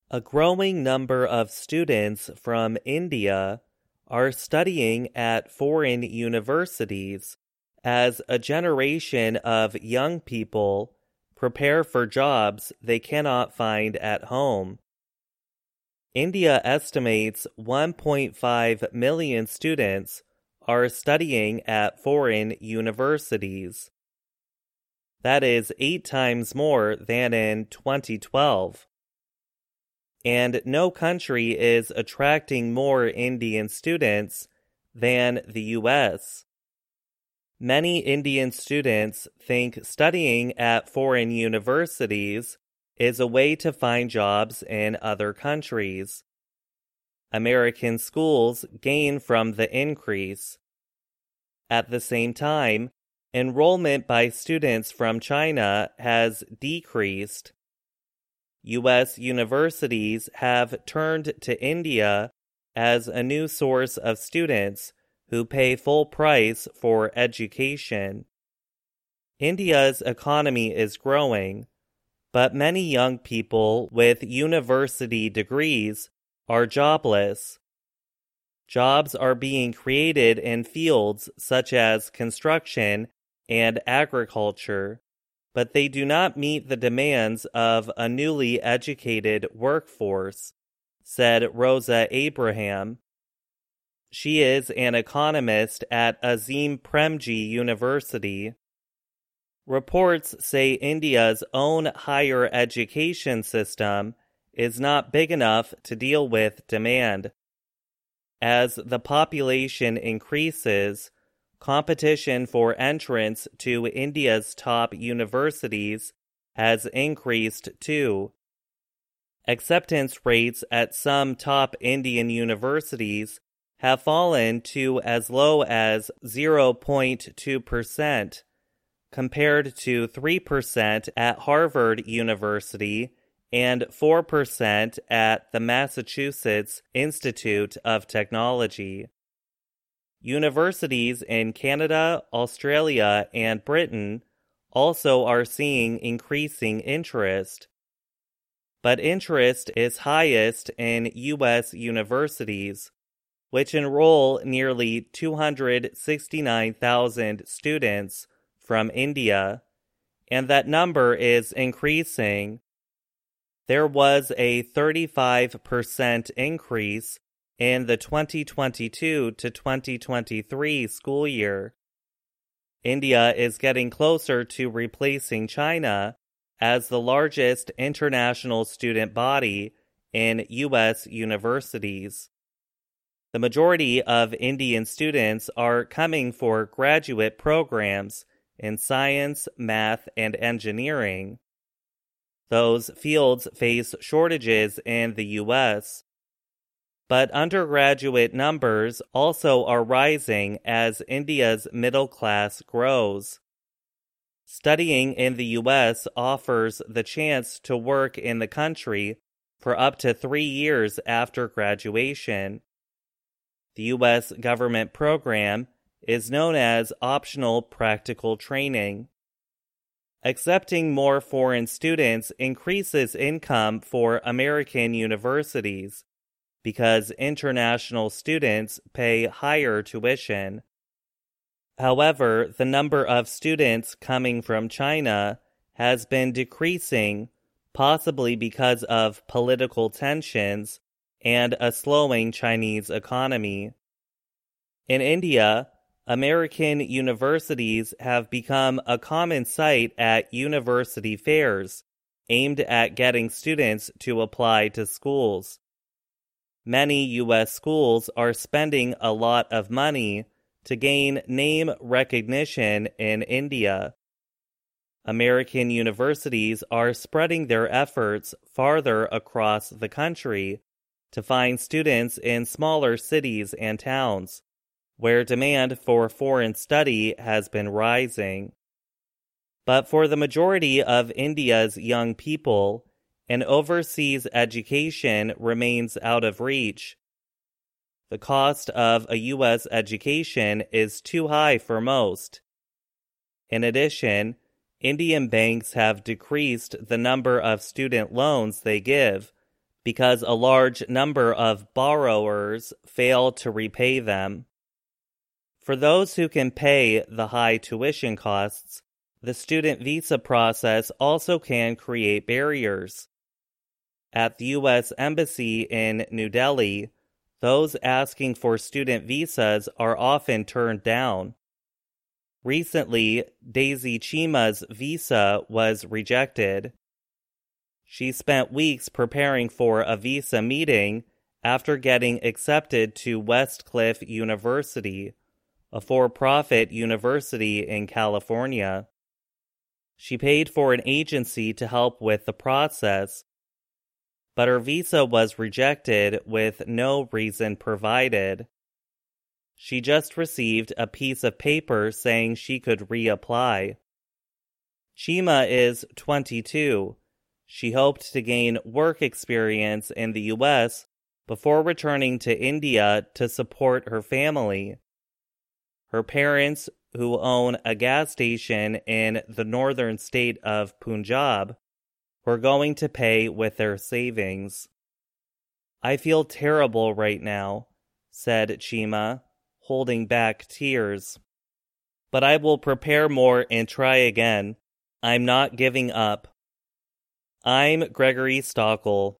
A growing number of students from India are studying at foreign universities as a generation of young people prepare for jobs they cannot find at home. India estimates 1.5 million students are studying at foreign universities. That is 8 times more than in 2012. And no country is attracting more Indian students than the US. Many Indian students think studying at foreign universities is a way to find jobs in other countries. American schools gain from the increase. At the same time, enrollment by students from China has decreased. U.S. universities have turned to India as a new source of students who pay full price for education. India's economy is growing, but many young people with university degrees are jobless. Jobs are being created in fields such as construction and agriculture, but they do not meet the demands of a newly educated workforce, said Rosa Abraham. She is an economist at Azim Premji University. Reports say India's own higher education system is not big enough to deal with demand. As the population increases, competition for entrance to India's top universities has increased too. Acceptance rates at some top Indian universities have fallen to as low as 0.2%, compared to 3% at Harvard University and 4% at the Massachusetts Institute of Technology. Universities in Canada, Australia, and Britain also are seeing increasing interest. But interest is highest in U.S. universities, which enroll nearly 269,000 students from India, and that number is increasing. There was a 35% increase in the 2022 to 2023 school year. India is getting closer to replacing China as the largest international student body in U.S. universities. The majority of Indian students are coming for graduate programs in science, math, and engineering. Those fields face shortages in the U.S., but undergraduate numbers also are rising as India's middle class grows. Studying in the U.S. offers the chance to work in the country for up to 3 years after graduation. The U.S. government program is known as Optional Practical Training. Accepting more foreign students increases income for American universities because international students pay higher tuition. However, the number of students coming from China has been decreasing, possibly because of political tensions and a slowing Chinese economy. In India, American universities have become a common sight at university fairs aimed at getting students to apply to schools. Many U.S. schools are spending a lot of money to gain name recognition in India. American universities are spreading their efforts farther across the country to find students in smaller cities and towns, where demand for foreign study has been rising. But for the majority of India's young people, an overseas education remains out of reach. The cost of a U.S. education is too high for most. In addition, Indian banks have decreased the number of student loans they give because a large number of borrowers fail to repay them. For those who can pay the high tuition costs, the student visa process also can create barriers. At the U.S. Embassy in New Delhi, those asking for student visas are often turned down. Recently, Daisy Chima's visa was rejected. She spent weeks preparing for a visa meeting after getting accepted to Westcliff University, a for-profit university in California. She paid for an agency to help with the process, but her visa was rejected with no reason provided. She just received a piece of paper saying she could reapply. Chima is 22. She hoped to gain work experience in the U.S. before returning to India to support her family. Her parents, who own a gas station in the northern state of Punjab, were going to pay with their savings. "I feel terrible right now," said Chima, holding back tears. "But I will prepare more and try again. I'm not giving up." I'm Gregory Stockel.